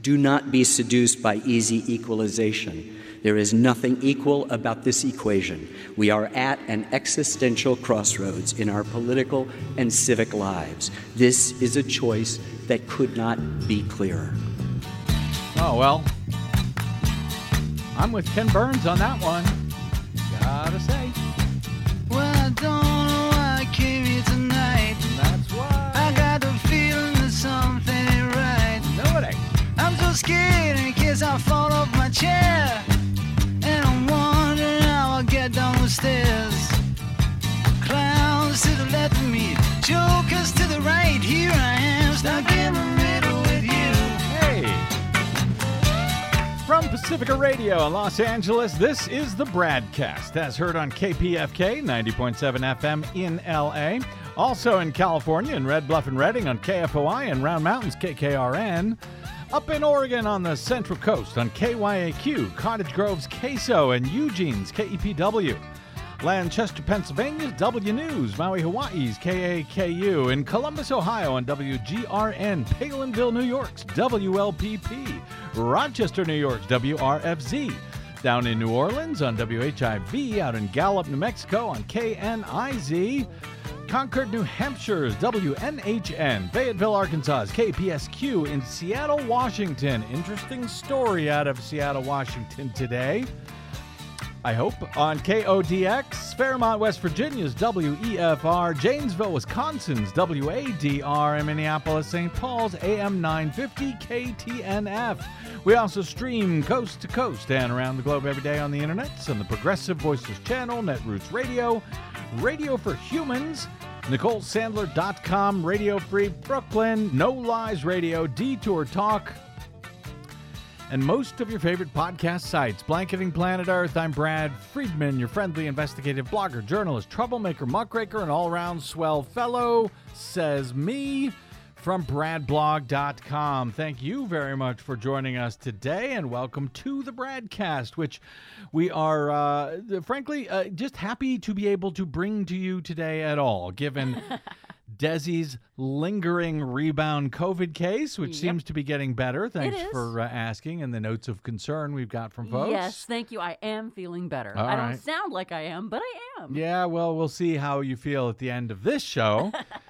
Do not be seduced by easy equalization. There is nothing equal about this equation. We are at an existential crossroads in our political and civic lives. This is a choice that could not be clearer. Oh, well, I'm with Ken Burns on that one. Gotta say. Well, I don't know why I came here tonight. That's why. I got the feeling that something ain't right. No, it ain't. I'm so scared in case I fall off my chair. And I'm wondering how I'll get down the stairs. Clowns to the left of me, jokers to the right. Here I am, stuck in the middle with you. Hey. From Pacifica Radio in Los Angeles, this is the Bradcast, as heard on KPFK 90.7 FM in LA. Also in California in Red Bluff and Redding on KFOI and Round Mountains KKRN. Up in Oregon on the Central Coast on KYAQ, Cottage Grove's KSO, and Eugene's KEPW. Lancaster, Pennsylvania's W News, Maui, Hawaii's KAKU, in Columbus, Ohio on WGRN, Palinville, New York's WLPP, Rochester, New York's WRFZ, down in New Orleans on WHIV, out in Gallup, New Mexico on KNIZ, Concord, New Hampshire's WNHN, Fayetteville, Arkansas's KPSQ, in Seattle, Washington. Interesting story out of Seattle, Washington today. I hope. On KODX, Fairmont, West Virginia's WEFR, Janesville, Wisconsin's WADR, and Minneapolis, St. Paul's AM 950 KTNF. We also stream coast to coast and around the globe every day on the internet on the Progressive Voices channel, Netroots Radio, Radio for Humans, NicoleSandler.com, Radio Free Brooklyn, No Lies Radio, Detour Talk, and most of your favorite podcast sites. Blanketing Planet Earth, I'm Brad Friedman, your friendly investigative blogger, journalist, troublemaker, muckraker, and all-around swell fellow, says me, from bradblog.com. Thank you very much for joining us today, and welcome to the Bradcast, which we are, frankly, just happy to be able to bring to you today at all, given Desi's lingering rebound COVID case, which seems to be getting better. Thanks for asking, and the notes of concern we've got from folks. Yes, thank you. I am feeling better. All I right. don't sound like I am, but I am. Yeah, well, we'll see how you feel at the end of this show.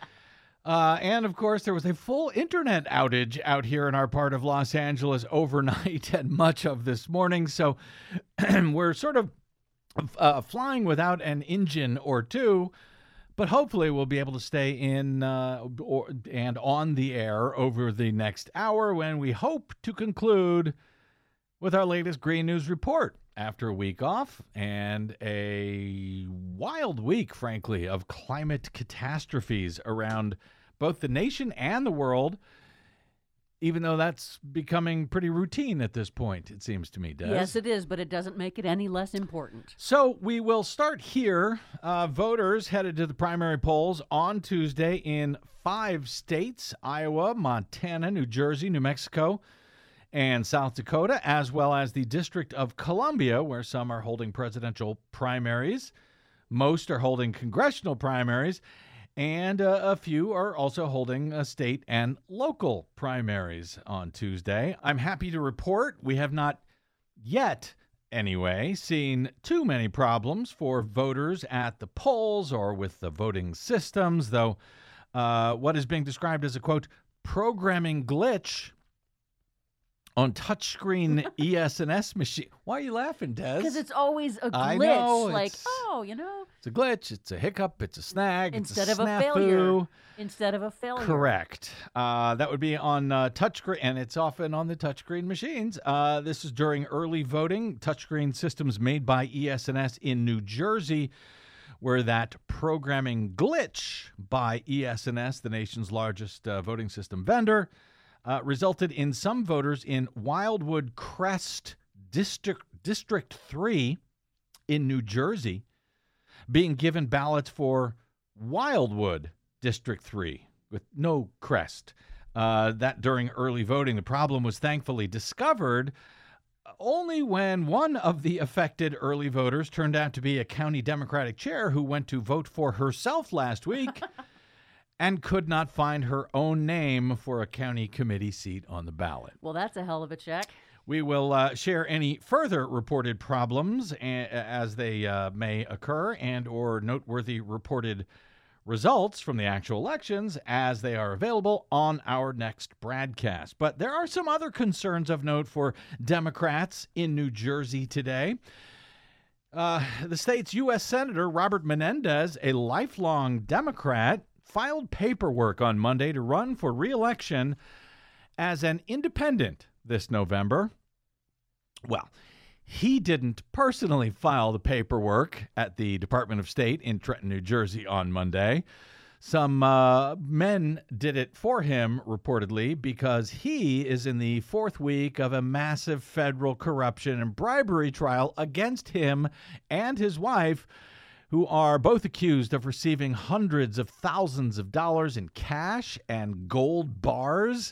And, of course, there was a full internet outage out here in our part of Los Angeles overnight and much of this morning. So we're sort of flying without an engine or two, but hopefully we'll be able to stay in and on the air over the next hour when we hope to conclude with our latest Green News Report after a week off and a wild week, frankly, of climate catastrophes around both the nation and the world, even though that's becoming pretty routine at this point, it seems to me, Des. Yes, it is, but it doesn't make it any less important. So we will start here. Voters headed to the primary polls on Tuesday in 5 states: Iowa, Montana, New Jersey, New Mexico, and South Dakota, as well as the District of Columbia, where some are holding presidential primaries. Most are holding congressional primaries, and a few are also holding state and local primaries on Tuesday. I'm happy to report we have not yet, anyway, seen too many problems for voters at the polls or with the voting systems, though what is being described as a, quote, programming glitch on touchscreen ES&S machine. Why are you laughing, Des? Because it's always a glitch. I know, like, it's a glitch, it's a hiccup, it's a snag, instead it's a of snafu. a failure. Instead of a failure. Correct. That would be on touchscreen, and it's often on the touchscreen machines. This is during early voting. Touchscreen systems made by ES&S in New Jersey, where that programming glitch by ES&S, the nation's largest voting system vendor, resulted in some voters in Wildwood Crest District 3 in New Jersey being given ballots for Wildwood District 3 with no crest. That during early voting, the problem was thankfully discovered only when one of the affected early voters turned out to be a county Democratic chair who went to vote for herself last week and could not find her own name for a county committee seat on the ballot. Well, that's a hell of a check. We will share any further reported problems as they may occur and or noteworthy reported results from the actual elections as they are available on our next broadcast. But there are some other concerns of note for Democrats in New Jersey today. The state's U.S. Senator Robert Menendez, a lifelong Democrat, filed paperwork on Monday to run for re-election as an independent this November. Well, he didn't personally file the paperwork at the Department of State in Trenton, New Jersey on Monday. Some men did it for him, reportedly, because he is in the fourth week of a massive federal corruption and bribery trial against him and his wife, who are both accused of receiving hundreds of thousands of dollars in cash and gold bars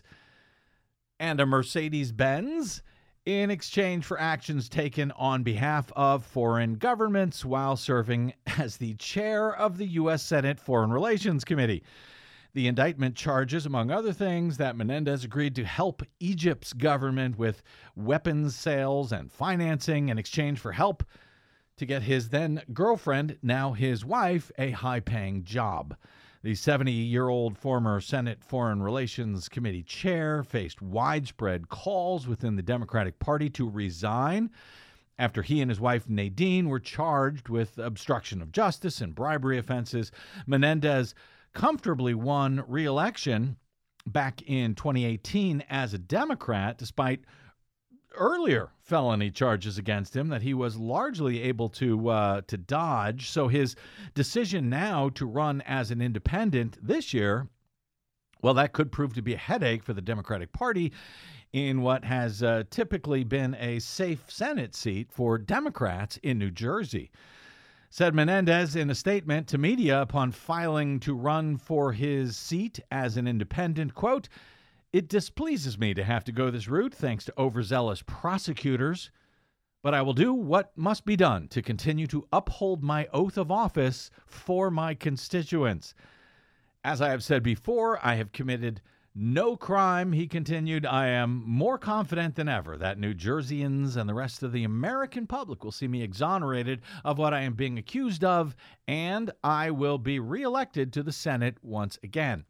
and a Mercedes-Benz in exchange for actions taken on behalf of foreign governments while serving as the chair of the U.S. Senate Foreign Relations Committee. The indictment charges, among other things, that Menendez agreed to help Egypt's government with weapons sales and financing in exchange for help to get his then-girlfriend, now his wife, a high-paying job. The 70-year-old former Senate Foreign Relations Committee chair faced widespread calls within the Democratic Party to resign after he and his wife Nadine were charged with obstruction of justice and bribery offenses. Menendez comfortably won re-election back in 2018 as a Democrat, despite earlier felony charges against him that he was largely able to dodge. So his decision now to run as an independent this year, well, that could prove to be a headache for the Democratic Party in what has typically been a safe Senate seat for Democrats in New Jersey. Said Menendez in a statement to media upon filing to run for his seat as an independent, quote, "It displeases me to have to go this route thanks to overzealous prosecutors, but I will do what must be done to continue to uphold my oath of office for my constituents. As I have said before, I have committed no crime," he continued. "I am more confident than ever that New Jerseyans and the rest of the American public will see me exonerated of what I am being accused of, and I will be reelected to the Senate once again."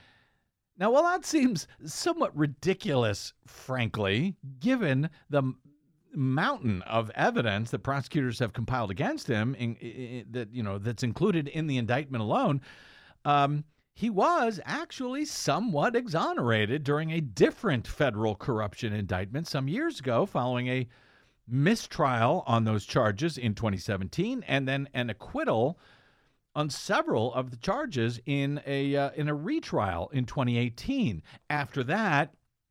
Now, while that seems somewhat ridiculous, frankly, given the mountain of evidence that prosecutors have compiled against him, that's included in the indictment alone, he was actually somewhat exonerated during a different federal corruption indictment some years ago, following a mistrial on those charges in 2017, and then an acquittal on several of the charges in a retrial in 2018. After that,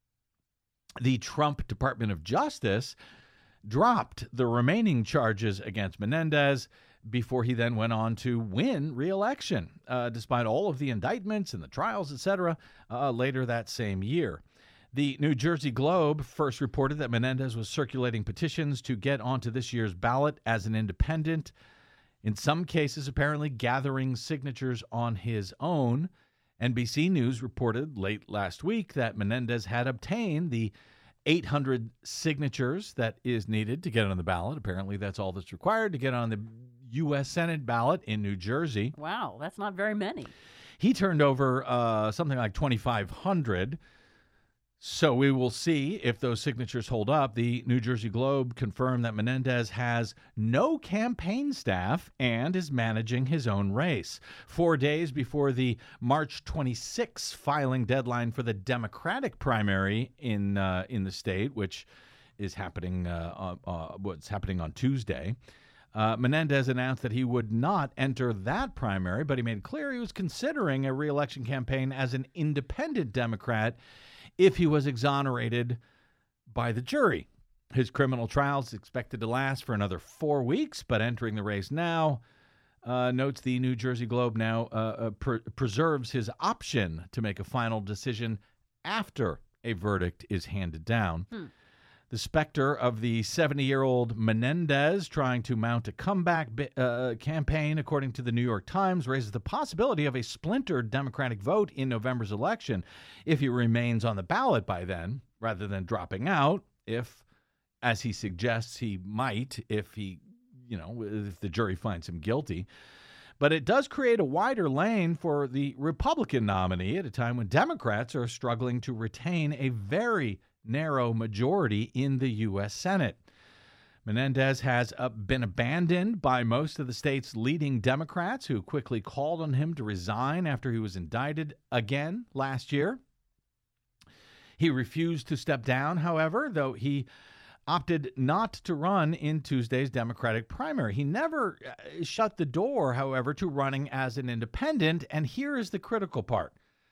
the Trump Department of Justice dropped the remaining charges against Menendez before he then went on to win re-election, despite all of the indictments and the trials, etc., later that same year. The New Jersey Globe first reported that Menendez was circulating petitions to get onto this year's ballot as an independent, in some cases apparently gathering signatures on his own. NBC News reported late last week that Menendez had obtained the 800 signatures that is needed to get on the ballot. Apparently, that's all that's required to get on the U.S. Senate ballot in New Jersey. Wow, that's not very many. He turned over something like 2,500. So we will see if those signatures hold up. The New Jersey Globe confirmed that Menendez has no campaign staff and is managing his own race. 4 days before the March 26 filing deadline for the Democratic primary in the state, which is happening on Tuesday, Menendez announced that he would not enter that primary, but he made clear he was considering a re-election campaign as an independent Democrat if he was exonerated by the jury. His criminal trial is expected to last for another 4 weeks, but entering the race now, notes the New Jersey Globe now, preserves his option to make a final decision after a verdict is handed down. The specter of the 70-year-old Menendez trying to mount a comeback campaign, according to the New York Times, raises the possibility of a splintered Democratic vote in November's election if he remains on the ballot by then, rather than dropping out, if, as he suggests he might, if the jury finds him guilty. But it does create a wider lane for the Republican nominee at a time when Democrats are struggling to retain a very narrow majority in the U.S. Senate. Menendez has been abandoned by most of the state's leading Democrats, who quickly called on him to resign after he was indicted again last year. He refused to step down, however, though he opted not to run in Tuesday's Democratic primary. He never shut the door, however, to running as an independent, and here is the critical part.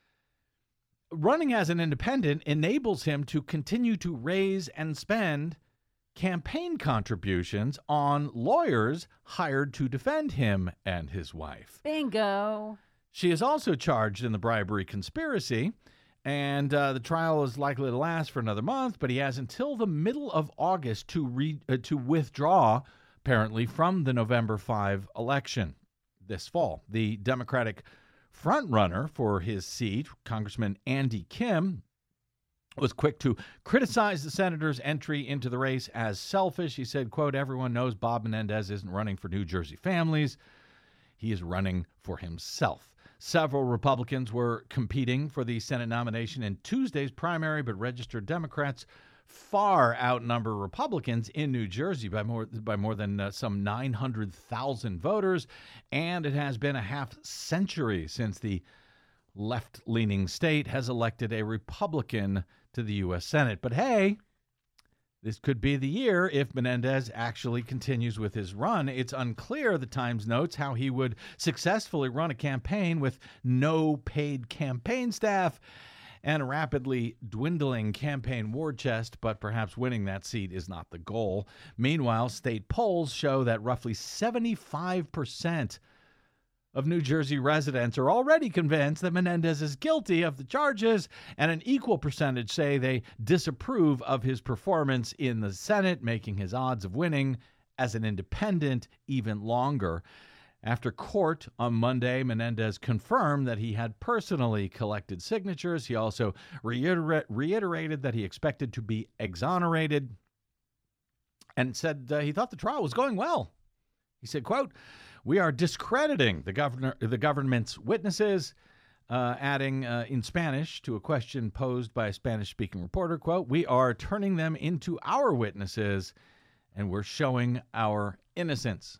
Running as an independent enables him to continue to raise and spend campaign contributions on lawyers hired to defend him and his wife. Bingo. She is also charged in the bribery conspiracy, and the trial is likely to last for another month, but he has until the middle of August to withdraw, apparently, from the November 5 election this fall. The Democratic frontrunner for his seat, Congressman Andy Kim, was quick to criticize the senator's entry into the race as selfish. He said, quote, "Everyone knows Bob Menendez isn't running for New Jersey families. He is running for himself." Several Republicans were competing for the Senate nomination in Tuesday's primary, but registered Democrats far outnumber Republicans in New Jersey by more than some 900,000 voters, and it has been a half century since the left-leaning state has elected a Republican to the U.S. Senate. But hey, this could be the year if Menendez actually continues with his run. It's unclear, the Times notes, how he would successfully run a campaign with no paid campaign staff and a rapidly dwindling campaign war chest, but perhaps winning that seat is not the goal. Meanwhile, state polls show that roughly 75% of New Jersey residents are already convinced that Menendez is guilty of the charges, and an equal percentage say they disapprove of his performance in the Senate, making his odds of winning as an independent even longer. After court on Monday, Menendez confirmed that he had personally collected signatures. He also reiterated that he expected to be exonerated and said he thought the trial was going well. He said, quote, "We are discrediting the government's witnesses," adding in Spanish to a question posed by a Spanish-speaking reporter, quote, "We are turning them into our witnesses, and we're showing our innocence."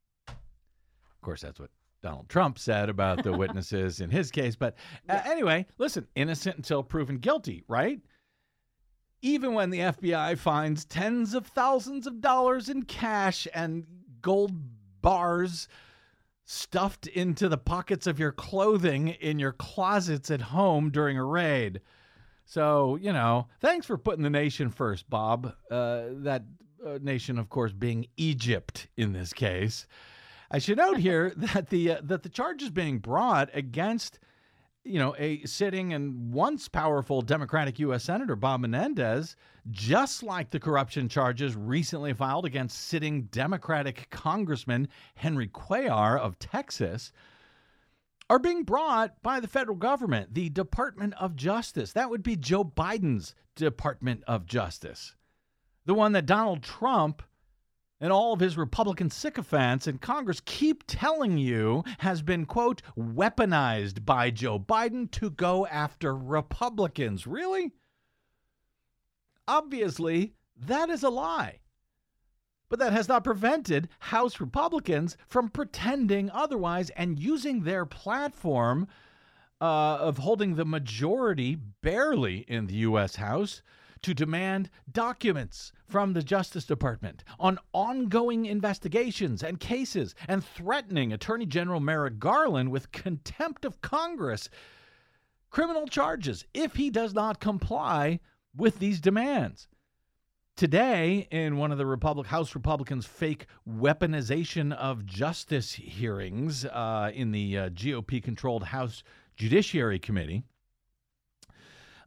Of course, that's what Donald Trump said about the witnesses in his case. But anyway, listen, innocent until proven guilty, right? Even when the FBI finds tens of thousands of dollars in cash and gold bars stuffed into the pockets of your clothing in your closets at home during a raid. So, thanks for putting the nation first, Bob. That nation, of course, being Egypt in this case. I should note here that the charges being brought against, a sitting and once powerful Democratic U.S. Senator Bob Menendez, just like the corruption charges recently filed against sitting Democratic Congressman Henry Cuellar of Texas, are being brought by the federal government, the Department of Justice. That would be Joe Biden's Department of Justice, the one that Donald Trump and all of his Republican sycophants in Congress keep telling you has been, quote, weaponized by Joe Biden to go after Republicans. Really? Obviously, that is a lie. But that has not prevented House Republicans from pretending otherwise and using their platform of holding the majority barely in the U.S. House to demand documents from the Justice Department on ongoing investigations and cases, and threatening Attorney General Merrick Garland with contempt of Congress, criminal charges, if he does not comply with these demands. Today, in one of the House Republicans' fake weaponization of justice hearings in the GOP-controlled House Judiciary Committee,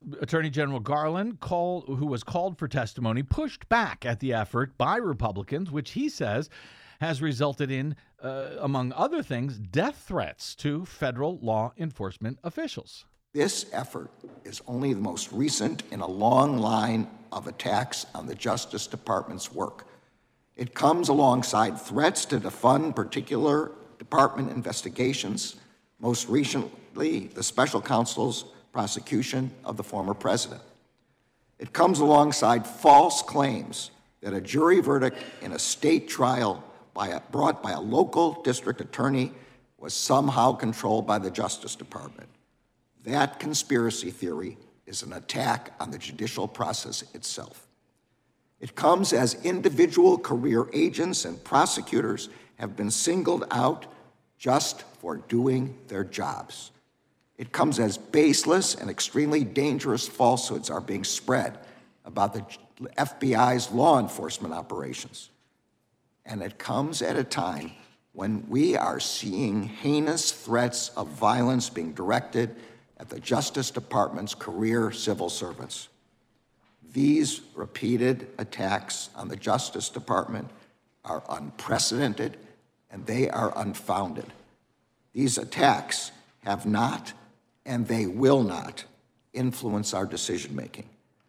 Attorney General Garland, who was called for testimony, pushed back at the effort by Republicans, which he says has resulted in, among other things, death threats to federal law enforcement officials. This effort is only the most recent in a long line of attacks on the Justice Department's work. It comes alongside threats to defund particular department investigations, most recently the special counsel's prosecution of the former president. It comes alongside false claims that a jury verdict in a state trial brought by a local district attorney was somehow controlled by the Justice Department. That conspiracy theory is an attack on the judicial process itself. It comes as individual career agents and prosecutors have been singled out just for doing their jobs. It comes as baseless and extremely dangerous falsehoods are being spread about the FBI's law enforcement operations. And it comes at a time when we are seeing heinous threats of violence being directed at the Justice Department's career civil servants. These repeated attacks on the Justice Department are unprecedented and they are unfounded. These attacks have not and they will not influence our decision-making.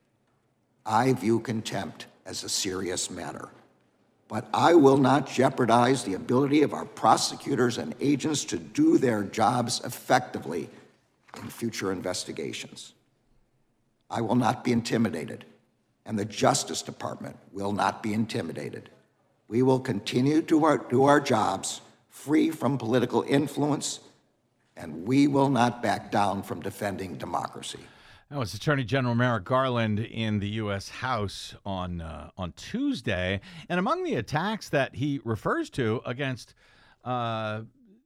I view contempt as a serious matter, but I will not jeopardize the ability of our prosecutors and agents to do their jobs effectively in future investigations. I will not be intimidated, and the Justice Department will not be intimidated. We will continue to do our jobs free from political influence, and we will not back down from defending democracy. That was Attorney General Merrick Garland in the U.S. House on Tuesday. And among the attacks that he refers to against federal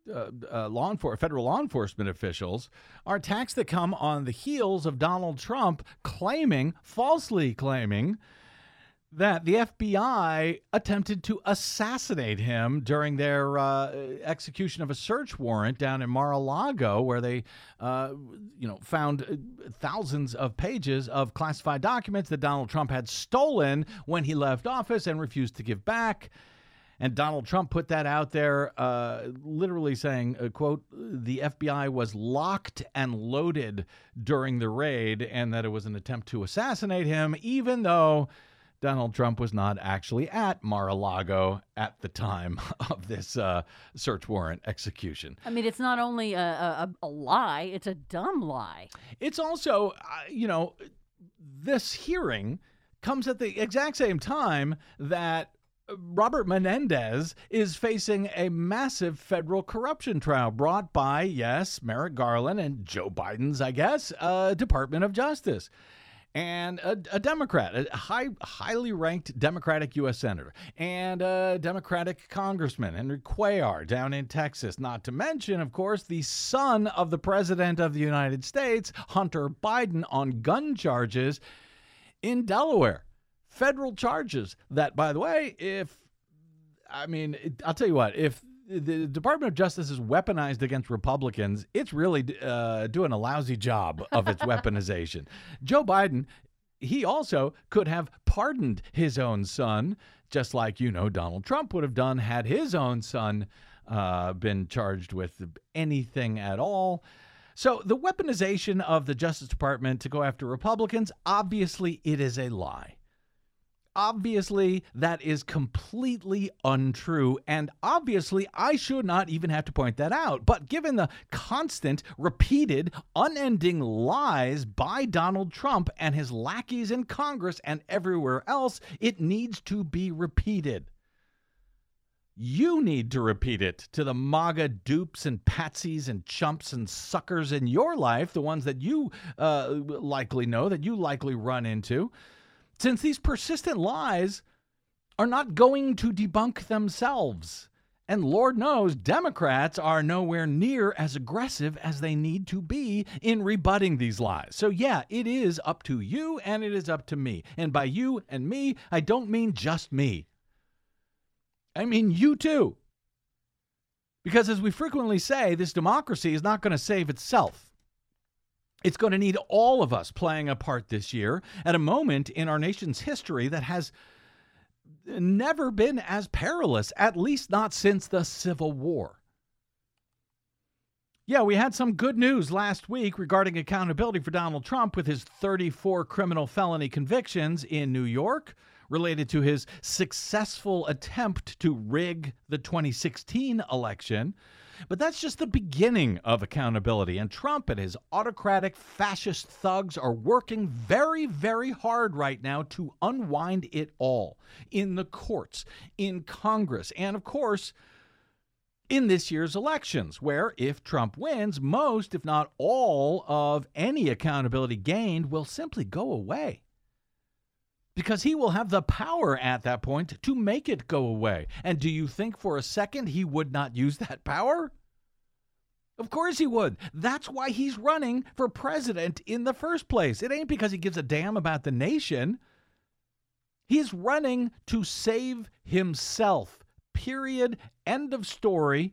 law enforcement officials are attacks that come on the heels of Donald Trump falsely claiming, that the FBI attempted to assassinate him during their execution of a search warrant down in Mar-a-Lago, where they, found thousands of pages of classified documents that Donald Trump had stolen when he left office and refused to give back. And Donald Trump put that out there, literally saying, quote, the FBI was locked and loaded during the raid and that it was an attempt to assassinate him, even though Donald Trump was not actually at Mar-a-Lago at the time of this search warrant execution. I mean, it's not only a lie, it's a dumb lie. It's also, this hearing comes at the exact same time that Robert Menendez is facing a massive federal corruption trial brought by, yes, Merrick Garland and Joe Biden's, Department of Justice. And a Democrat, a highly ranked Democratic U.S. Senator, and a Democratic Congressman, Henry Cuellar, down in Texas. Not to mention, of course, the son of the President of the United States, Hunter Biden, on gun charges in Delaware. Federal charges that, by the way, I'll tell you what, if the Department of Justice is weaponized against Republicans, it's really doing a lousy job of its weaponization. Joe Biden, he also could have pardoned his own son, just like, Donald Trump would have done had his own son been charged with anything at all. So the weaponization of the Justice Department to go after Republicans, obviously it is a lie. Obviously, that is completely untrue, and obviously, I should not even have to point that out. But given the constant, repeated, unending lies by Donald Trump and his lackeys in Congress and everywhere else, it needs to be repeated. You need to repeat it to the MAGA dupes and patsies and chumps and suckers in your life, the ones that you likely know, that you likely run into. Since these persistent lies are not going to debunk themselves. And Lord knows Democrats are nowhere near as aggressive as they need to be in rebutting these lies. So yeah, it is up to you and it is up to me. And by you and me, I don't mean just me. I mean you too. Because as we frequently say, this democracy is not going to save itself. It's going to need all of us playing a part this year at a moment in our nation's history that has never been as perilous, at least not since the Civil War. Yeah, we had some good news last week regarding accountability for Donald Trump with his 34 criminal felony convictions in New York related to his successful attempt to rig the 2016 election. But that's just the beginning of accountability, and Trump and his autocratic fascist thugs are working very, very hard right now to unwind it all in the courts, in Congress, and of course, in this year's elections, where if Trump wins, most, if not all, of any accountability gained will simply go away. Because he will have the power at that point to make it go away. And do you think for a second he would not use that power? Of course he would. That's why he's running for president in the first place. It ain't because he gives a damn about the nation. He's running to save himself. Period. End of story.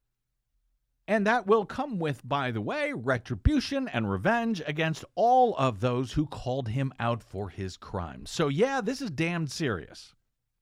And that will come with, by the way, retribution and revenge against all of those who called him out for his crimes. So yeah, this is damned serious.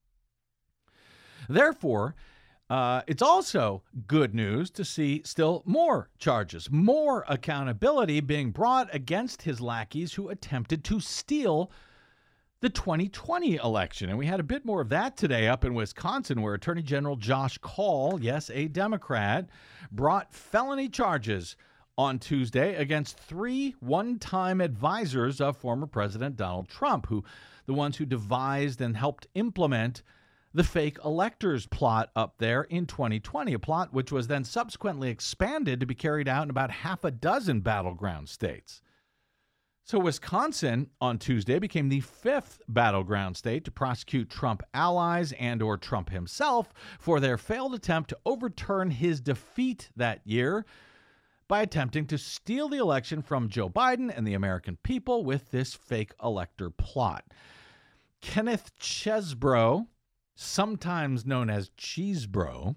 Therefore, it's also good news to see still more charges, more accountability being brought against his lackeys who attempted to steal the 2020 election. And we had a bit more of that today up in Wisconsin, where Attorney General Josh Kaul, yes, a Democrat, brought felony charges on Tuesday against 3 one-time advisors of former President Donald Trump, the ones who devised and helped implement the fake electors plot up there in 2020, a plot which was then subsequently expanded to be carried out in about half a dozen battleground states. So Wisconsin on Tuesday became the 5th battleground state to prosecute Trump allies and or Trump himself for their failed attempt to overturn his defeat that year by attempting to steal the election from Joe Biden and the American people with this fake elector plot. Kenneth Chesebro, sometimes known as Cheesebro,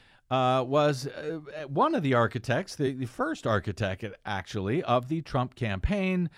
was one of the architects, the first architect, actually, of the Trump campaign,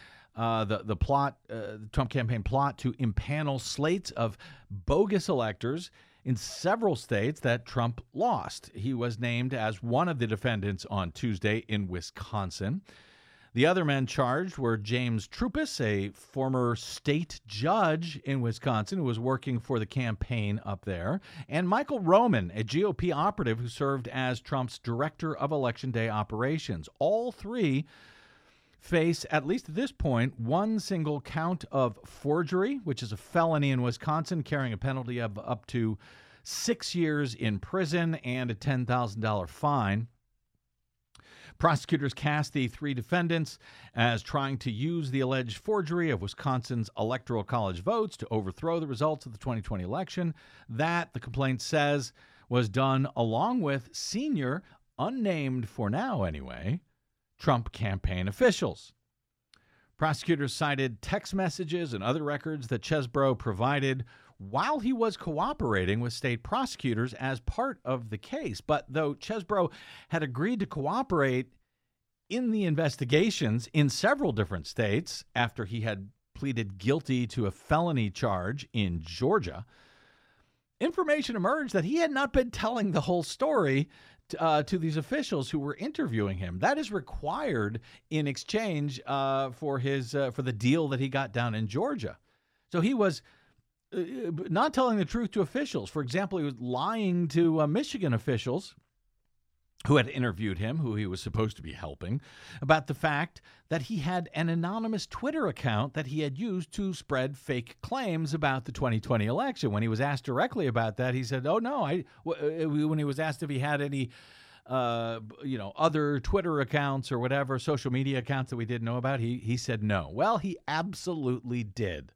the Trump campaign plot to impanel slates of bogus electors in several states that Trump lost. He was named as one of the defendants on Tuesday in Wisconsin. The other men charged were James Troupis, a former state judge in Wisconsin who was working for the campaign up there, and Michael Roman, a GOP operative who served as Trump's director of Election Day operations. All three face, at least at this point, one single count of forgery, which is a felony in Wisconsin, carrying a penalty of up to 6 years in prison and a $10,000 fine. Prosecutors cast the 3 defendants as trying to use the alleged forgery of Wisconsin's Electoral College votes to overthrow the results of the 2020 election. That, the complaint says, was done along with senior, unnamed for now anyway, Trump campaign officials. Prosecutors cited text messages and other records that Chesebro provided while he was cooperating with state prosecutors as part of the case. But though Chesebro had agreed to cooperate in the investigations in several different states after he had pleaded guilty to a felony charge in Georgia, information emerged that he had not been telling the whole story to these officials who were interviewing him. That is required in exchange for the deal that he got down in Georgia. So he was not telling the truth to officials. For example, he was lying to Michigan officials who had interviewed him, who he was supposed to be helping, about the fact that he had an anonymous Twitter account that he had used to spread fake claims about the 2020 election. When he was asked directly about that, he said, oh, no. When he was asked if he had any other Twitter accounts or whatever, social media accounts that we didn't know about, he said no. Well, he absolutely did.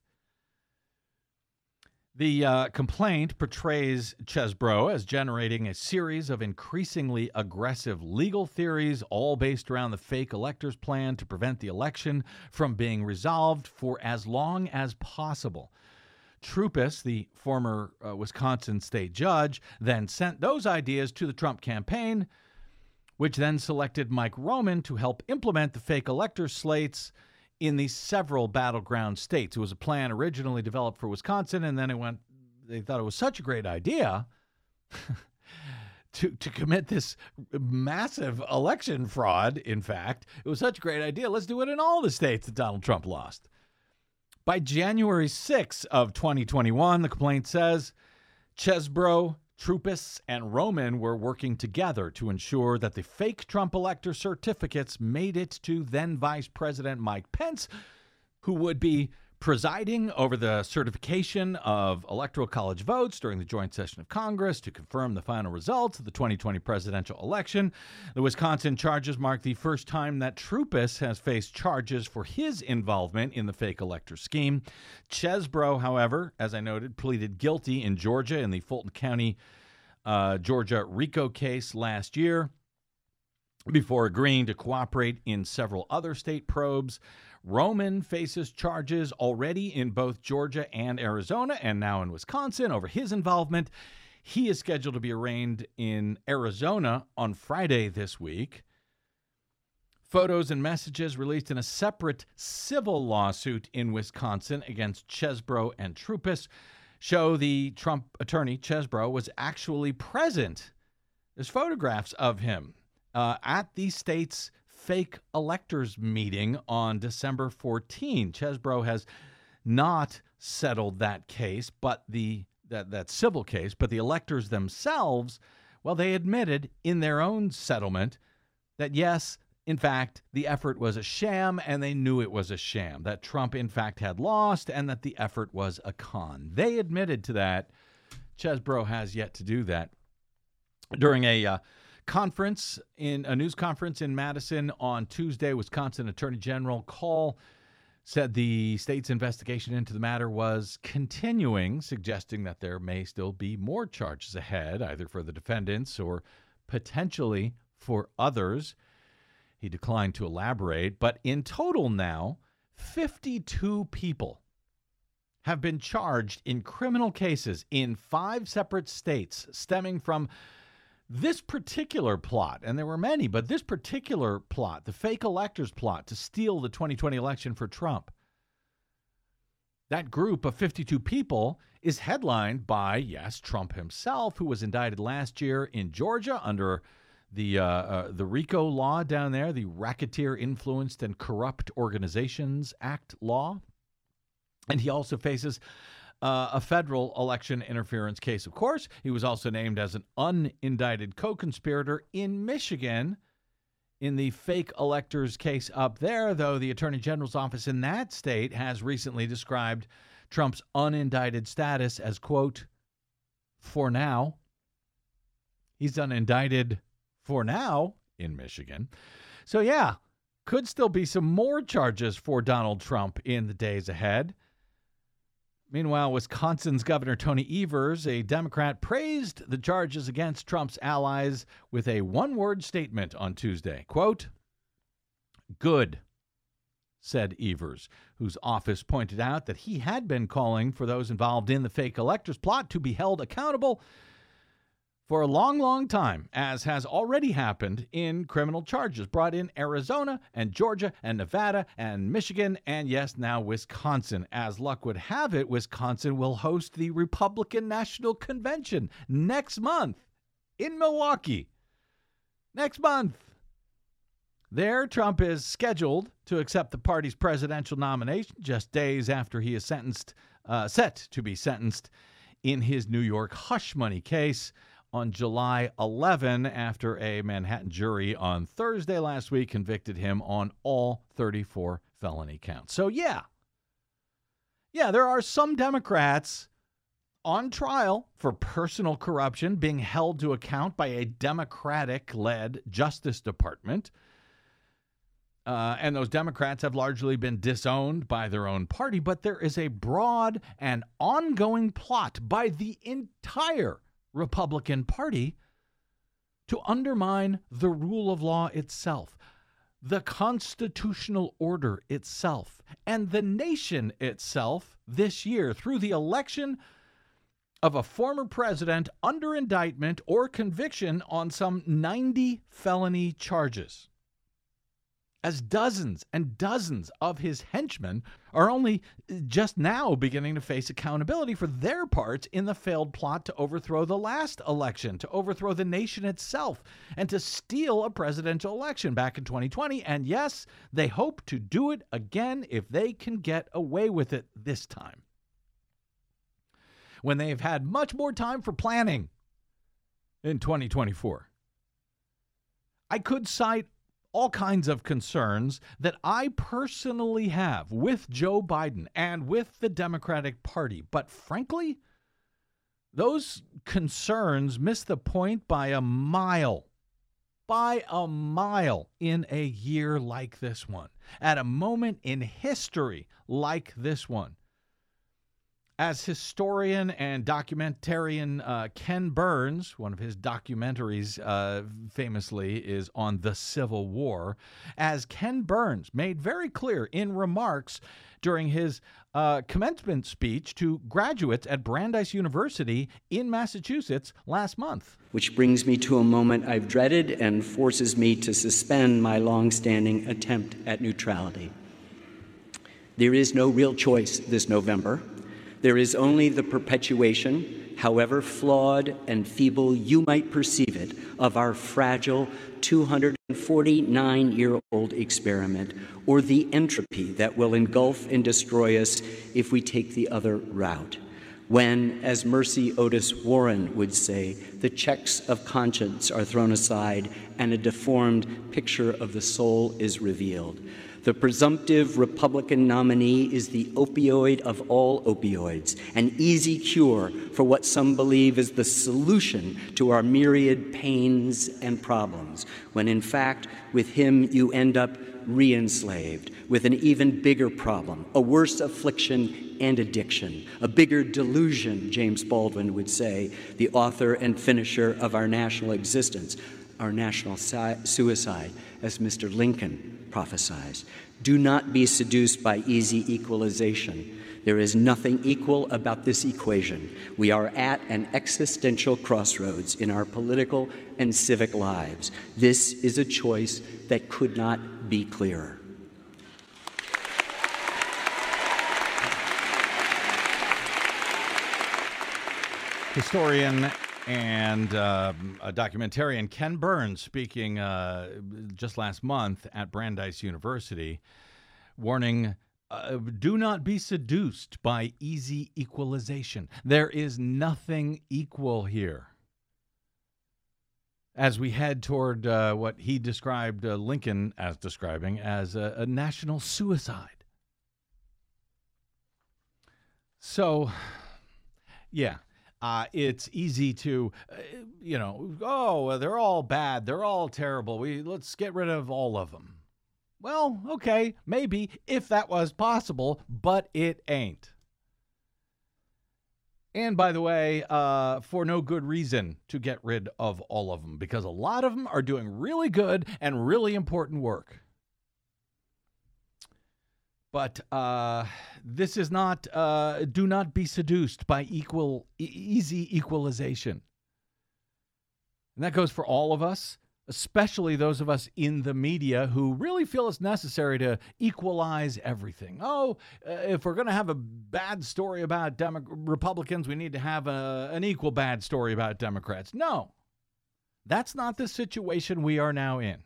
The complaint portrays Chesebro as generating a series of increasingly aggressive legal theories, all based around the fake electors plan to prevent the election from being resolved for as long as possible. Troupis, the former Wisconsin state judge, then sent those ideas to the Trump campaign, which then selected Mike Roman to help implement the fake elector slates in the several battleground states. It was a plan originally developed for Wisconsin, and then they thought it was such a great idea to commit this massive election fraud. In fact, it was such a great idea. Let's do it in all the states that Donald Trump lost. By January 6th of 2021, the complaint says Chesebro, Troupis, and Roman were working together to ensure that the fake Trump elector certificates made it to then Vice President Mike Pence, who would be presiding over the certification of Electoral College votes during the joint session of Congress to confirm the final results of the 2020 presidential election. The Wisconsin charges mark the first time that Troupis has faced charges for his involvement in the fake elector scheme. Chesebro, however, as I noted, pleaded guilty in Georgia in the Fulton County, Georgia RICO case last year before agreeing to cooperate in several other state probes. Roman faces charges already in both Georgia and Arizona and now in Wisconsin over his involvement. He is scheduled to be arraigned in Arizona on Friday this week. Photos and messages released in a separate civil lawsuit in Wisconsin against Chesebro and Troupis show the Trump attorney, Chesebro, was actually present. There's photographs of him at the state's fake electors meeting on December 14. Chesebro has not settled that case, but that civil case, but the electors themselves, well, they admitted in their own settlement that yes, in fact, the effort was a sham, and they knew it was a sham, that Trump, in fact, had lost, and that the effort was a con. They admitted to that. Chesebro has yet to do that. During a news conference in Madison on Tuesday, Wisconsin Attorney General Call said the state's investigation into the matter was continuing, suggesting that there may still be more charges ahead, either for the defendants or potentially for others. He declined to elaborate, but in total now, 52 people have been charged in criminal cases in 5 separate states stemming from this particular plot, and there were many, but this particular plot, the fake electors plot to steal the 2020 election for Trump. That group of 52 people is headlined by, yes, Trump himself, who was indicted last year in Georgia under the RICO law down there, the Racketeer Influenced and Corrupt Organizations Act law. And he also faces a federal election interference case, of course. He was also named as an unindicted co-conspirator in Michigan in the fake electors case up there, though the Attorney General's office in that state has recently described Trump's unindicted status as, quote, for now. He's unindicted for now in Michigan. So, yeah, could still be some more charges for Donald Trump in the days ahead. Meanwhile, Wisconsin's Governor Tony Evers, a Democrat, praised the charges against Trump's allies with a one-word statement on Tuesday. Quote, "Good," said Evers, whose office pointed out that he had been calling for those involved in the fake electors plot to be held accountable for a long, long time, as has already happened in criminal charges brought in Arizona and Georgia and Nevada and Michigan and, yes, now Wisconsin. As luck would have it, Wisconsin will host the Republican National Convention next month in Milwaukee. Next month. There, Trump is scheduled to accept the party's presidential nomination just days after he is set to be sentenced in his New York hush money case on July 11, after a Manhattan jury on Thursday last week convicted him on all 34 felony counts. So, yeah, there are some Democrats on trial for personal corruption being held to account by a Democratic-led Justice Department. And those Democrats have largely been disowned by their own party, but there is a broad and ongoing plot by the entire Republican Party to undermine the rule of law itself, the constitutional order itself, and the nation itself this year through the election of a former president under indictment or conviction on some 90 felony charges, as dozens and dozens of his henchmen are only just now beginning to face accountability for their parts in the failed plot to overthrow the last election, to overthrow the nation itself, and to steal a presidential election back in 2020. And yes, they hope to do it again if they can get away with it this time, when they've had much more time for planning in 2024. I could cite all kinds of concerns that I personally have with Joe Biden and with the Democratic Party. But frankly, those concerns miss the point by a mile. By a mile in a year like this one, at a moment in history like this one. As historian and documentarian Ken Burns, one of his documentaries famously is on the Civil War, as Ken Burns made very clear in remarks during his commencement speech to graduates at Brandeis University in Massachusetts last month. Which brings me to a moment I've dreaded and forces me to suspend my long-standing attempt at neutrality. There is no real choice this November. There is only the perpetuation, however flawed and feeble you might perceive it, of our fragile 249-year-old experiment, or the entropy that will engulf and destroy us if we take the other route. When, as Mercy Otis Warren would say, the checks of conscience are thrown aside and a deformed picture of the soul is revealed. The presumptive Republican nominee is the opioid of all opioids, an easy cure for what some believe is the solution to our myriad pains and problems, when in fact, with him you end up re-enslaved with an even bigger problem, a worse affliction and addiction, a bigger delusion, James Baldwin would say, the author and finisher of our national existence, our national suicide, as Mr. Lincoln prophesies. Do not be seduced by easy equalization. There is nothing equal about this equation. We are at an existential crossroads in our political and civic lives. This is a choice that could not be clearer. Historian and a documentarian Ken Burns speaking just last month at Brandeis University, warning, do not be seduced by easy equalization. There is nothing equal here. As we head toward what he described Lincoln as describing as a national suicide. So, yeah. It's easy to, they're all bad. They're all terrible. Let's get rid of all of them. Well, okay, maybe if that was possible, but it ain't. And by the way, for no good reason to get rid of all of them, because a lot of them are doing really good and really important work. But this is not, do not be seduced by easy equalization. And that goes for all of us, especially those of us in the media who really feel it's necessary to equalize everything. If we're going to have a bad story about Republicans, we need to have an equal bad story about Democrats. No, that's not the situation we are now in.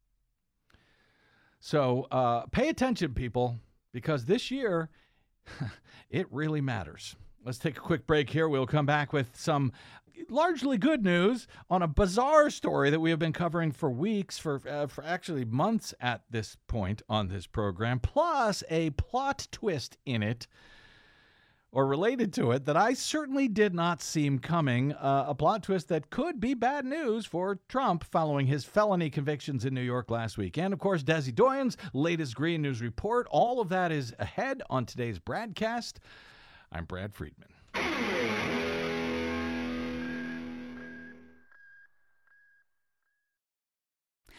So pay attention, people. Because this year, it really matters. Let's take a quick break here. We'll come back with some largely good news on a bizarre story that we have been covering for weeks, for actually months at this point on this program, plus a plot twist in it, or related to it, that I certainly did not see coming, a plot twist that could be bad news for Trump following his felony convictions in New York last week. And, of course, Desi Doyen's latest Green News report. All of that is ahead on today's broadcast. I'm Brad Friedman.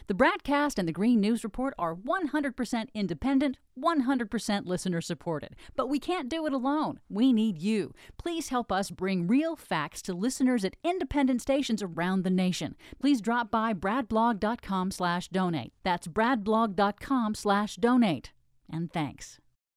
The BradCast and the Green News Report are 100% independent, 100% listener supported. But we can't do it alone. We need you. Please help us bring real facts to listeners at independent stations around the nation. Please drop by bradblog.com/donate. That's bradblog.com/donate. And thanks.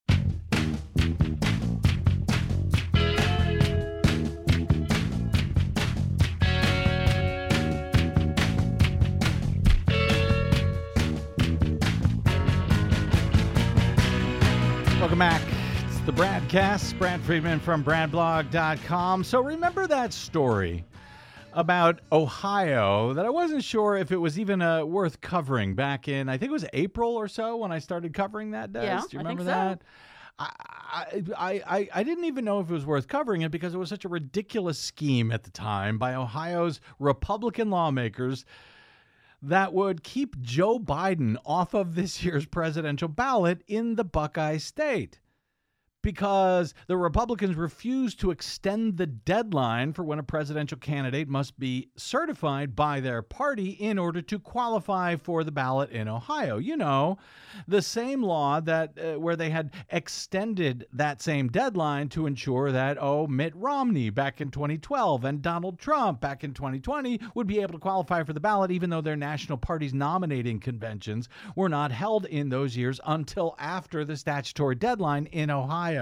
Welcome back. It's the BradCast. Brad Friedman from bradblog.com. So remember that story about Ohio that I wasn't sure if it was even worth covering back in, I think it was April or so when I started covering that, Des? Yeah, do you remember I think that? I didn't even know if it was worth covering it because it was such a ridiculous scheme at the time by Ohio's Republican lawmakers that would keep Joe Biden off of this year's presidential ballot in the Buckeye State, because the Republicans refused to extend the deadline for when a presidential candidate must be certified by their party in order to qualify for the ballot in Ohio. You know, the same law that where they had extended that same deadline to ensure that, Mitt Romney back in 2012 and Donald Trump back in 2020 would be able to qualify for the ballot, even though their national parties' nominating conventions were not held in those years until after the statutory deadline in Ohio.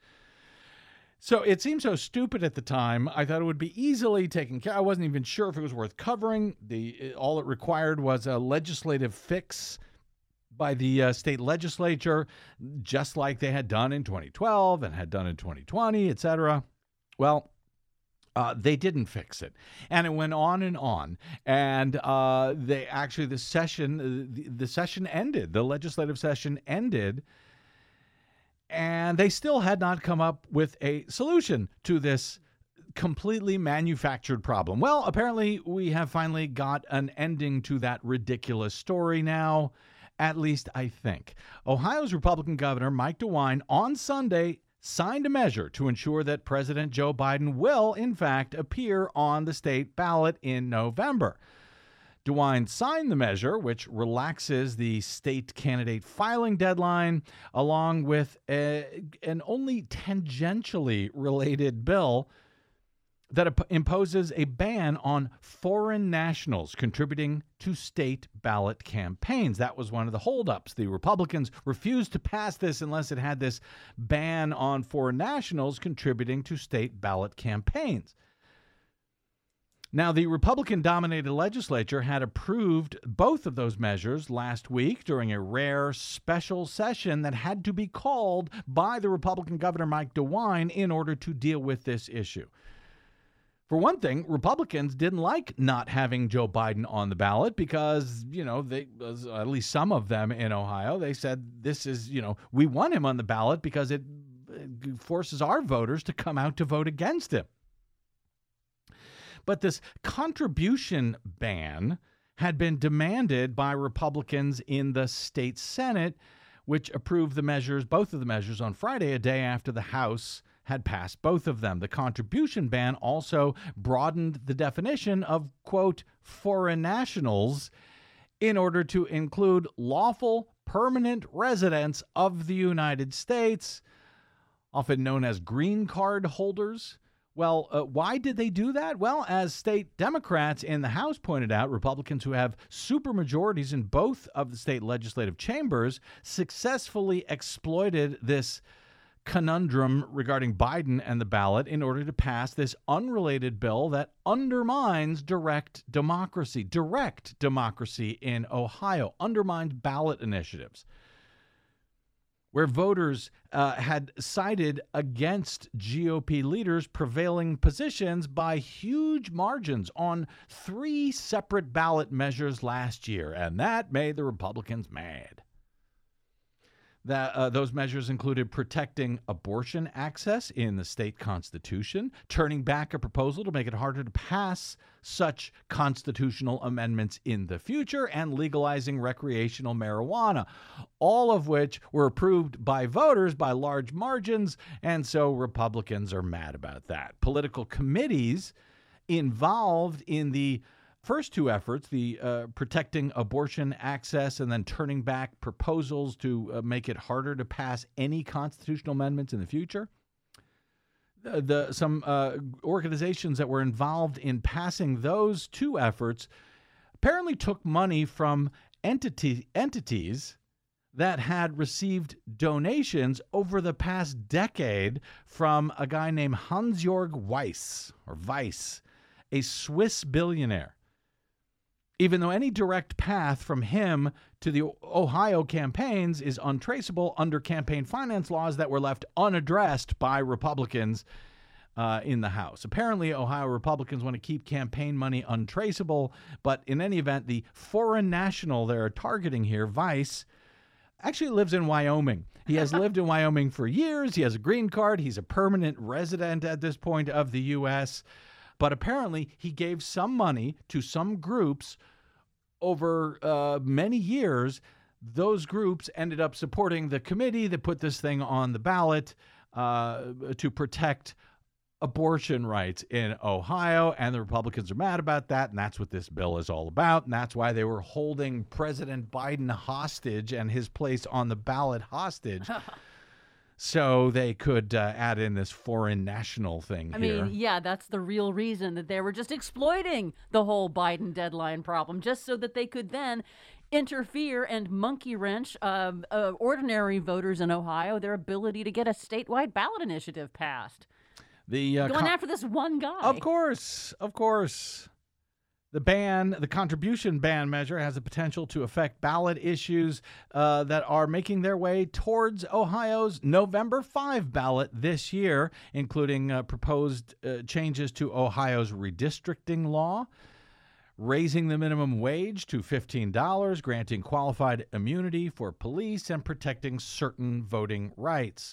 So it seemed so stupid at the time. I thought it would be easily taken care of. I wasn't even sure if it was worth covering. All it required was a legislative fix by the state legislature, just like they had done in 2012 and had done in 2020, et cetera. Well, they didn't fix it, and it went on and on. And the session ended. The legislative session ended. And they still had not come up with a solution to this completely manufactured problem. Well, apparently we have finally got an ending to that ridiculous story now, at least I think. Ohio's Republican Governor Mike DeWine on Sunday signed a measure to ensure that President Joe Biden will, in fact, appear on the state ballot in November. DeWine signed the measure, which relaxes the state candidate filing deadline, along with an only tangentially related bill that imposes a ban on foreign nationals contributing to state ballot campaigns. That was one of the holdups. The Republicans refused to pass this unless it had this ban on foreign nationals contributing to state ballot campaigns. Now, the Republican-dominated legislature had approved both of those measures last week during a rare special session that had to be called by the Republican Governor Mike DeWine in order to deal with this issue. For one thing, Republicans didn't like not having Joe Biden on the ballot because, they, at least some of them in Ohio, they said we want him on the ballot because it forces our voters to come out to vote against him. But this contribution ban had been demanded by Republicans in the state Senate, which approved both of the measures on Friday, a day after the House had passed both of them. The contribution ban also broadened the definition of, quote, foreign nationals in order to include lawful permanent residents of the United States, often known as green card holders. Well, why did they do that? Well, as state Democrats in the House pointed out, Republicans who have supermajorities in both of the state legislative chambers successfully exploited this conundrum regarding Biden and the ballot in order to pass this unrelated bill that undermines direct democracy in Ohio, undermines ballot initiatives, where voters had sided against GOP leaders' prevailing positions by huge margins on 3 separate ballot measures last year, and that made the Republicans mad. Those measures included protecting abortion access in the state constitution, turning back a proposal to make it harder to pass such constitutional amendments in the future, and legalizing recreational marijuana, all of which were approved by voters by large margins, and so Republicans are mad about that. Political committees involved in the first two efforts, the protecting abortion access and then turning back proposals to make it harder to pass any constitutional amendments in the future, some organizations that were involved in passing those two efforts apparently took money from entities that had received donations over the past decade from a guy named Hans-Jörg Weiss, a Swiss billionaire. Even though any direct path from him to the Ohio campaigns is untraceable under campaign finance laws that were left unaddressed by Republicans in the House. Apparently, Ohio Republicans want to keep campaign money untraceable, but in any event, the foreign national they're targeting here, Weiss, actually lives in Wyoming. He has lived in Wyoming for years. He has a green card. He's a permanent resident at this point of the U.S., but apparently he gave some money to some groups over many years. Those groups ended up supporting the committee that put this thing on the ballot to protect abortion rights in Ohio, and the Republicans are mad about that, and that's what this bill is all about, and that's why they were holding President Biden hostage and his place on the ballot hostage. So they could add in this foreign national thing here. I mean, yeah, that's the real reason that they were just exploiting the whole Biden deadline problem, just so that they could then interfere and monkey wrench ordinary voters in Ohio, their ability to get a statewide ballot initiative passed. Going after this one guy. Of course. The contribution ban measure has the potential to affect ballot issues that are making their way towards Ohio's November 5 ballot this year, including proposed changes to Ohio's redistricting law, raising the minimum wage to $15, granting qualified immunity for police, and protecting certain voting rights.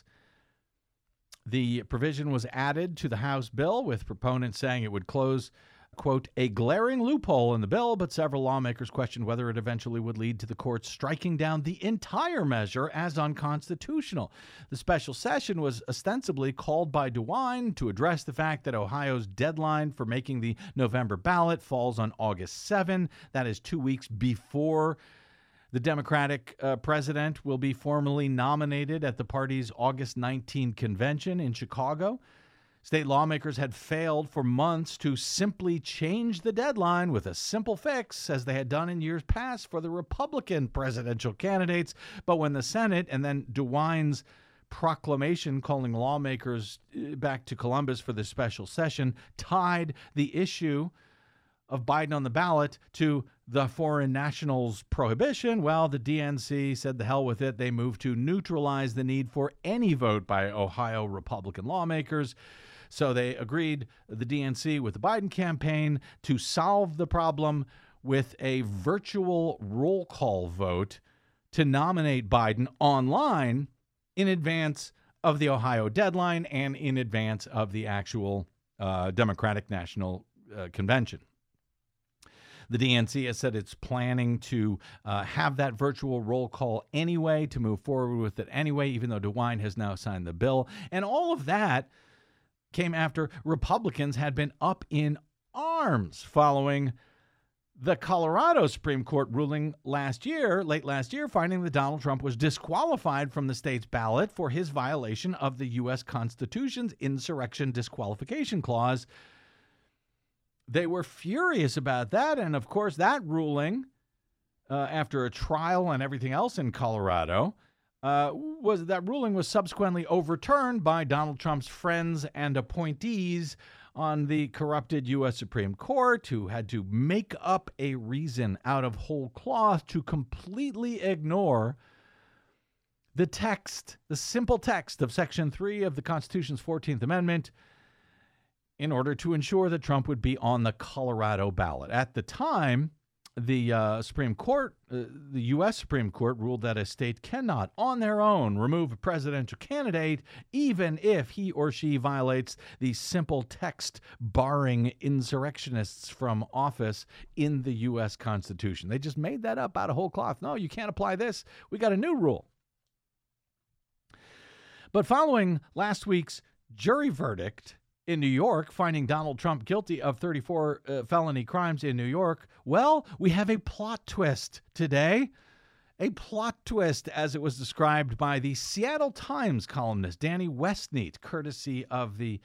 The provision was added to the House bill, with proponents saying it would close, quote, a glaring loophole in the bill, but several lawmakers questioned whether it eventually would lead to the court striking down the entire measure as unconstitutional. The special session was ostensibly called by DeWine to address the fact that Ohio's deadline for making the November ballot falls on August 7. That is 2 weeks before the Democratic president will be formally nominated at the party's August 19 convention in Chicago. State lawmakers had failed for months to simply change the deadline with a simple fix, as they had done in years past for the Republican presidential candidates. But when the Senate and then DeWine's proclamation calling lawmakers back to Columbus for the special session tied the issue of Biden on the ballot to the foreign nationals prohibition, well, the DNC said the hell with it. They moved to neutralize the need for any vote by Ohio Republican lawmakers. So they agreed, the DNC, with the Biden campaign to solve the problem with a virtual roll call vote to nominate Biden online in advance of the Ohio deadline and in advance of the actual Democratic National Convention. The DNC has said it's planning to have that virtual roll call anyway, to move forward with it anyway, even though DeWine has now signed the bill. And all of that came after Republicans had been up in arms following the Colorado Supreme Court ruling late last year, finding that Donald Trump was disqualified from the state's ballot for his violation of the U.S. Constitution's insurrection disqualification clause. They were furious about that, and of course that ruling, after a trial and everything else in Colorado, was subsequently overturned by Donald Trump's friends and appointees on the corrupted U.S. Supreme Court, who had to make up a reason out of whole cloth to completely ignore the simple text of Section 3 of the Constitution's 14th Amendment, in order to ensure that Trump would be on the Colorado ballot. At the time, the Supreme Court, the U.S. Supreme Court, ruled that a state cannot, on their own, remove a presidential candidate, even if he or she violates the simple text barring insurrectionists from office in the U.S. Constitution. They just made that up out of whole cloth. No, you can't apply this. We got a new rule. But following last week's jury verdict in New York, finding Donald Trump guilty of 34 felony crimes in New York. Well, we have a plot twist today. A plot twist, as it was described by the Seattle Times columnist Danny Westneat, courtesy of the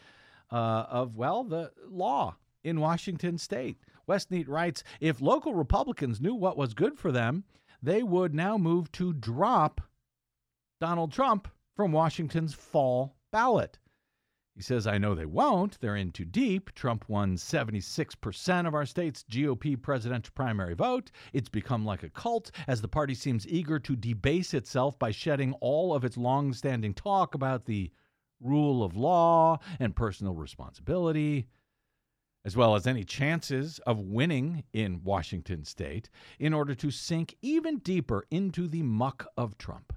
law in Washington state. Westneat writes, if local Republicans knew what was good for them, they would now move to drop Donald Trump from Washington's fall ballot. He says, I know they won't. They're in too deep. Trump won 76% of our state's GOP presidential primary vote. It's become like a cult as the party seems eager to debase itself by shedding all of its long-standing talk about the rule of law and personal responsibility, as well as any chances of winning in Washington state, in order to sink even deeper into the muck of Trump.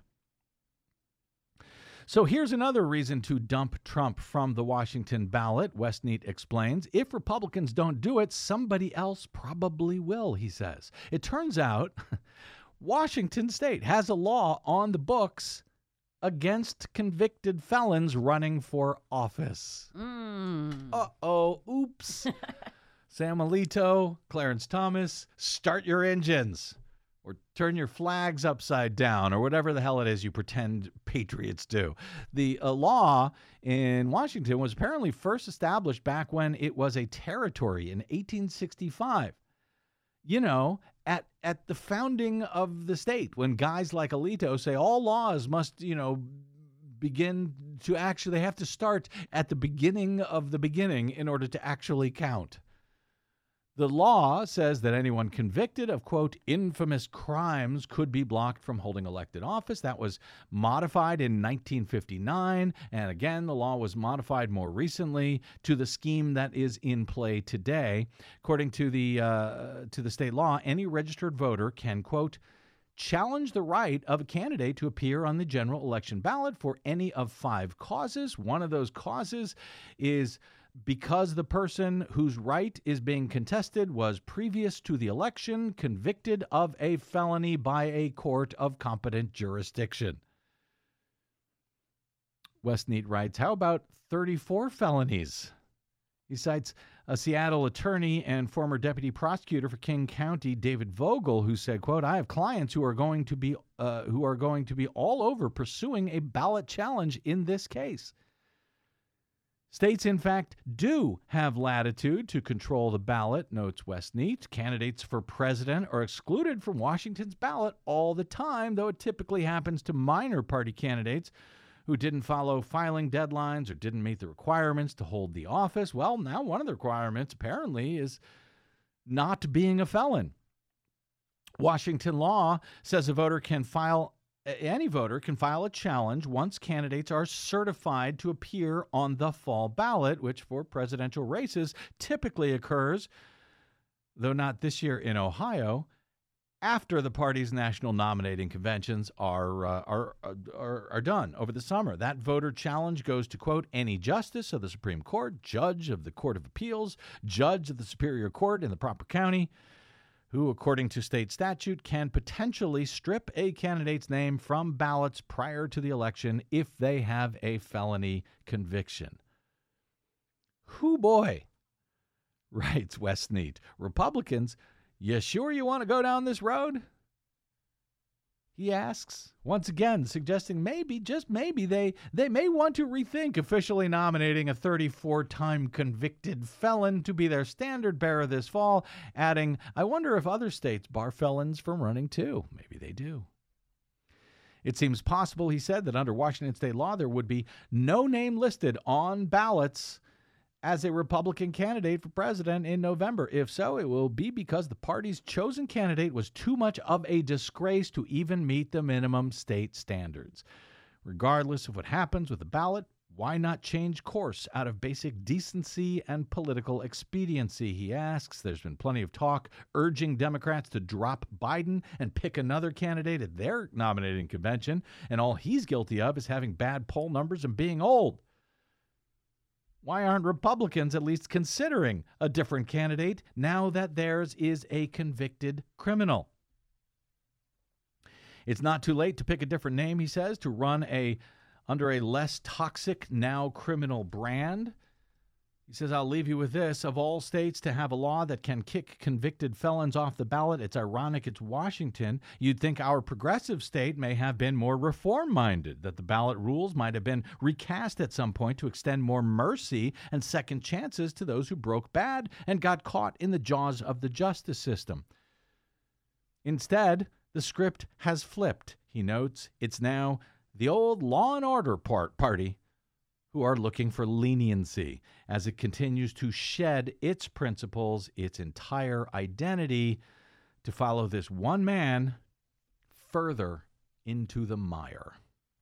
So here's another reason to dump Trump from the Washington ballot, Westneat explains. If Republicans don't do it, somebody else probably will, he says. It turns out Washington state has a law on the books against convicted felons running for office. Uh-oh, oops. Sam Alito, Clarence Thomas, start your engines. Or turn your flags upside down, or whatever the hell it is you pretend patriots do. The law in Washington was apparently first established back when it was a territory in 1865. You know, at the founding of the state, when guys like Alito say all laws must, begin to actually, they have to start at the beginning of the beginning in order to actually count. The law says that anyone convicted of, quote, infamous crimes could be blocked from holding elected office. That was modified in 1959. And again, the law was modified more recently to the scheme that is in play today. According to the state law, any registered voter can, quote, challenge the right of a candidate to appear on the general election ballot for any of 5 causes. One of those causes is because the person whose right is being contested was previous to the election convicted of a felony by a court of competent jurisdiction. Westneat writes, how about 34 felonies? He cites a Seattle attorney and former deputy prosecutor for King County, David Vogel, who said, quote, I have clients who are going to be all over pursuing a ballot challenge in this case. States, in fact, do have latitude to control the ballot, notes Westneat. Candidates for president are excluded from Washington's ballot all the time, though it typically happens to minor party candidates who didn't follow filing deadlines or didn't meet the requirements to hold the office. Well, now one of the requirements, apparently, is not being a felon. Washington law says any voter can file a challenge once candidates are certified to appear on the fall ballot, which for presidential races typically occurs, though not this year in Ohio, after the party's national nominating conventions are done over the summer. That voter challenge goes to, quote, any justice of the Supreme Court, judge of the Court of Appeals, judge of the Superior Court in the proper county, who, according to state statute, can potentially strip a candidate's name from ballots prior to the election if they have a felony conviction. Hoo boy, writes Westneat. Republicans, you sure you want to go down this road? He asks, once again, suggesting maybe, just maybe, they may want to rethink officially nominating a 34-time convicted felon to be their standard bearer this fall, adding, I wonder if other states bar felons from running too. Maybe they do. It seems possible, he said, that under Washington state law there would be no name listed on ballots as a Republican candidate for president in November. If so, it will be because the party's chosen candidate was too much of a disgrace to even meet the minimum state standards. Regardless of what happens with the ballot, why not change course out of basic decency and political expediency, he asks. There's been plenty of talk urging Democrats to drop Biden and pick another candidate at their nominating convention, and all he's guilty of is having bad poll numbers and being old. Why aren't Republicans at least considering a different candidate now that theirs is a convicted criminal? It's not too late to pick a different name, he says, to run under a less toxic, now criminal brand. He says, I'll leave you with this. Of all states to have a law that can kick convicted felons off the ballot, it's ironic it's Washington. You'd think our progressive state may have been more reform-minded, that the ballot rules might have been recast at some point to extend more mercy and second chances to those who broke bad and got caught in the jaws of the justice system. Instead, the script has flipped. He notes it's now the old Law and Order party who are looking for leniency as it continues to shed its principles, its entire identity, to follow this one man further into the mire.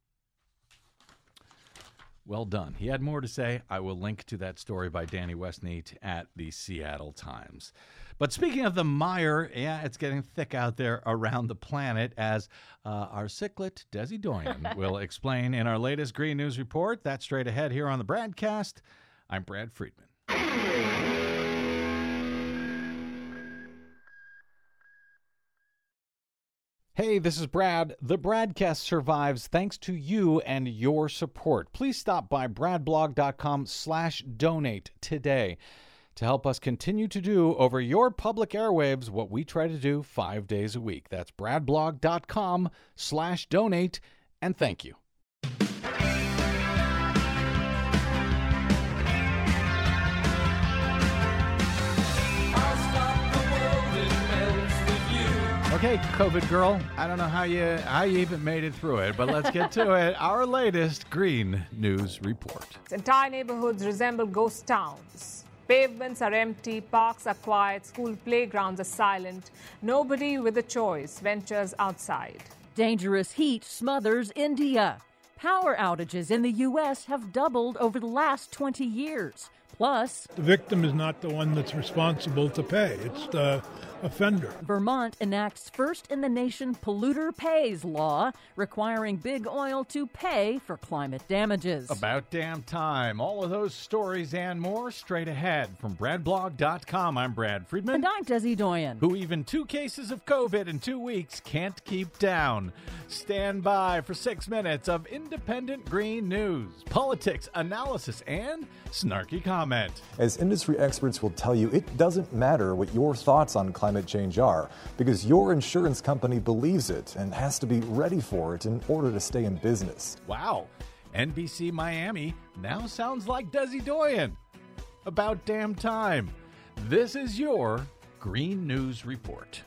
Well done. He had more to say. I will link to that story by Danny Westneat at the Seattle Times. But speaking of the mire, yeah, it's getting thick out there around the planet, as our ciclet, Desi Doyen, will explain in our latest Green News Report. That's straight ahead here on the Bradcast. I'm Brad Friedman. Hey, this is Brad. The Bradcast survives thanks to you and your support. Please stop by bradblog.com/donate today to help us continue to do over your public airwaves what we try to do 5 days a week. That's bradblog.com/donate, and thank you. Okay, COVID girl, I don't know how you even made it through it, but let's get to it. Our latest Green News Report. Entire neighborhoods resemble ghost towns. Pavements are empty, parks are quiet, school playgrounds are silent. Nobody with a choice ventures outside. Dangerous heat smothers India. Power outages in the U.S. have doubled over the last 20 years. Plus, the victim is not the one that's responsible to pay. It's the offender. Vermont enacts first-in-the-nation polluter pays law, requiring big oil to pay for climate damages. About damn time. All of those stories and more straight ahead from bradblog.com. I'm Brad Friedman. And I'm Desi Doyen. Who even 2 cases of COVID in 2 weeks can't keep down. Stand by for 6 minutes of independent green news, politics, analysis, and snarky comment. As industry experts will tell you, it doesn't matter what your thoughts on climate change are, because your insurance company believes it and has to be ready for it in order to stay in business. Wow. NBC Miami now sounds like Desi Doyen. About damn time. This is your Green News Report.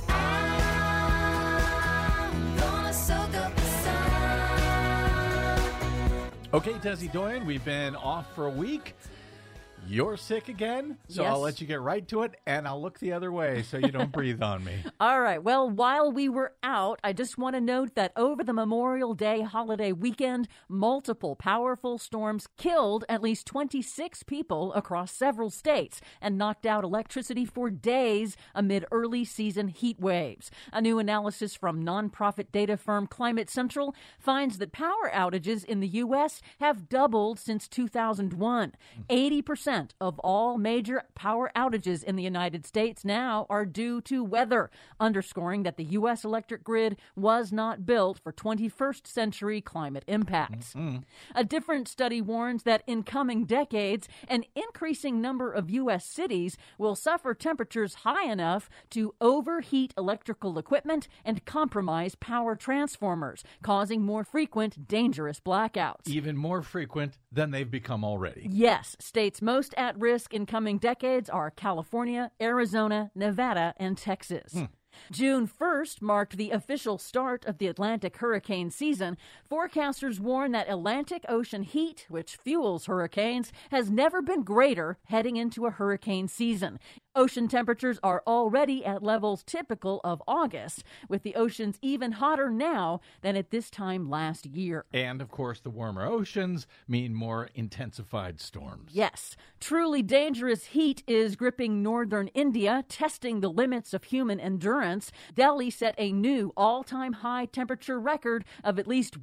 Okay, Desi Doyen, we've been off for a week. You're sick again, so yes. I'll let you get right to it, and I'll look the other way so you don't breathe on me. All right. Well, while we were out, I just want to note that over the Memorial Day holiday weekend, multiple powerful storms killed at least 26 people across several states and knocked out electricity for days amid early season heat waves. A new analysis from nonprofit data firm Climate Central finds that power outages in the U.S. have doubled since 2001. 80% of all major power outages in the United States now are due to weather, underscoring that the U.S. electric grid was not built for 21st century climate impacts. A different study warns that in coming decades, an increasing number of U.S. cities will suffer temperatures high enough to overheat electrical equipment and compromise power transformers, causing more frequent, dangerous blackouts. Even more frequent than they've become already. Yes, states most at risk in coming decades are California, Arizona, Nevada, and Texas. June 1st marked the official start of the Atlantic hurricane season. Forecasters warn that Atlantic Ocean heat, which fuels hurricanes, has never been greater heading into a hurricane season. Ocean temperatures are already at levels typical of August, with the oceans even hotter now than at this time last year. And, of course, the warmer oceans mean more intensified storms. Yes, truly dangerous heat is gripping northern India, testing the limits of human endurance. Delhi set a new all-time high temperature record of at least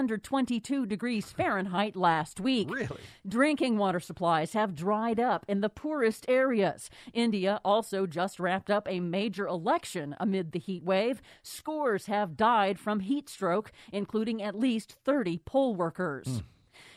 122 degrees Fahrenheit last week. Really? Drinking water supplies have dried up in the poorest areas. India also just wrapped up a major election amid the heat wave. Scores have died from heat stroke, including at least 30 poll workers.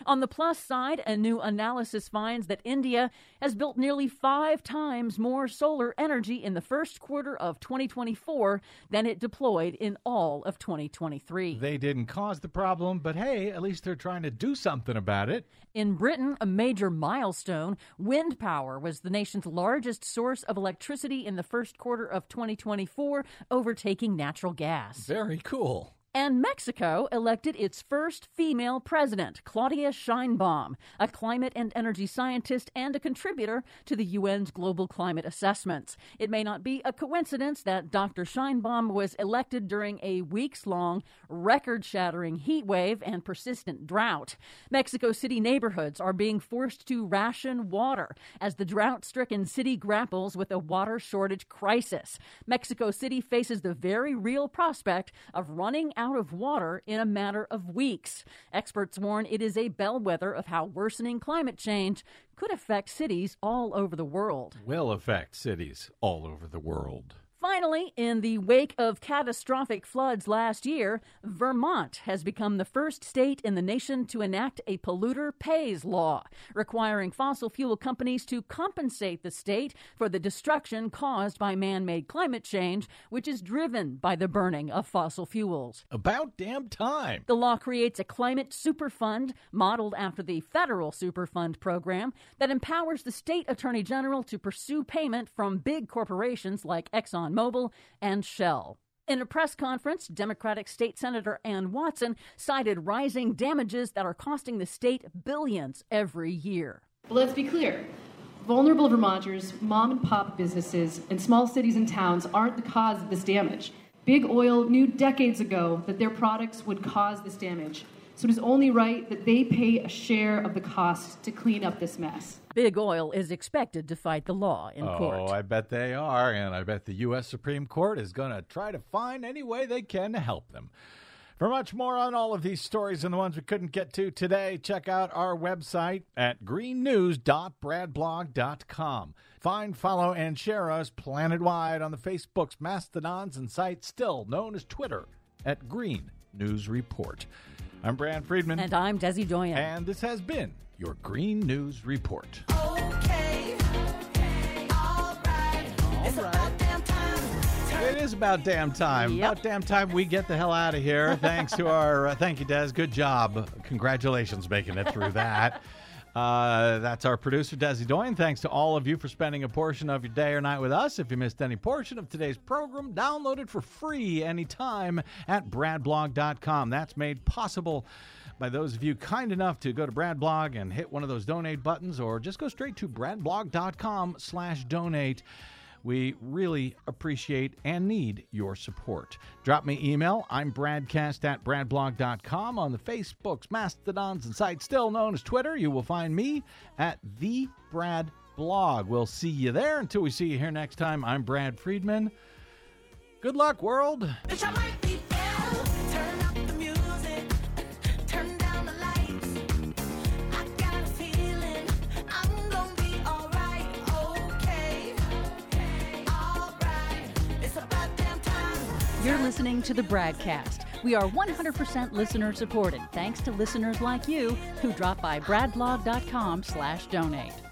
On the plus side, a new analysis finds that India has built nearly 5 times more solar energy in the first quarter of 2024 than it deployed in all of 2023. They didn't cause the problem, but hey, at least they're trying to do something about it. In Britain, a major milestone, wind power was the nation's largest source of electricity in the first quarter of 2024, overtaking natural gas. Very cool. And Mexico elected its first female president, Claudia Sheinbaum, a climate and energy scientist and a contributor to the UN's global climate assessments. It may not be a coincidence that Dr. Sheinbaum was elected during a weeks-long, record-shattering heat wave and persistent drought. Mexico City neighborhoods are being forced to ration water as the drought-stricken city grapples with a water shortage crisis. Mexico City faces the very real prospect of running out of water in a matter of weeks. Experts warn it is a bellwether of how worsening climate change could affect cities all over the world. Will affect cities all over the world. Finally, in the wake of catastrophic floods last year, Vermont has become the first state in the nation to enact a polluter pays law, requiring fossil fuel companies to compensate the state for the destruction caused by man-made climate change, which is driven by the burning of fossil fuels. About damn time. The law creates a climate superfund modeled after the federal Superfund program that empowers the state attorney general to pursue payment from big corporations like ExxonMobil and Shell. In a press conference, Democratic State Senator Ann Watson cited rising damages that are costing the state billions every year. But let's be clear. Vulnerable Vermonters, mom-and-pop businesses, and small cities and towns aren't the cause of this damage. Big Oil knew decades ago that their products would cause this damage, so it is only right that they pay a share of the cost to clean up this mess. Big Oil is expected to fight the law in court. Oh, I bet they are, and I bet the U.S. Supreme Court is going to try to find any way they can to help them. For much more on all of these stories and the ones we couldn't get to today, check out our website at greennews.bradblog.com. Find, follow, and share us planet-wide on the Facebooks, Mastodons, and sites still known as Twitter at Green News Report. I'm Brad Friedman. And I'm Desi Doyen. And this has been your Green News Report. Okay, all right. It's about damn time. It is about damn time. Yep. About damn time we get the hell out of here. Thanks to our, thank you, Des. Good job. Congratulations making it through that. That's our producer, Desi Doyen. Thanks to all of you for spending a portion of your day or night with us. If you missed any portion of today's program, download it for free anytime at bradblog.com. That's made possible by those of you kind enough to go to Bradblog and hit one of those donate buttons, or just go straight to bradblog.com/donate. We really appreciate and need your support. Drop me email. I'm bradcast@bradblog.com. On the Facebooks, Mastodons, and sites still known as Twitter, you will find me at The Brad Blog. We'll see you there. Until we see you here next time, I'm Brad Friedman. Good luck, world. You're listening to the Bradcast. We are 100% listener supported, thanks to listeners like you who drop by bradblog.com/donate.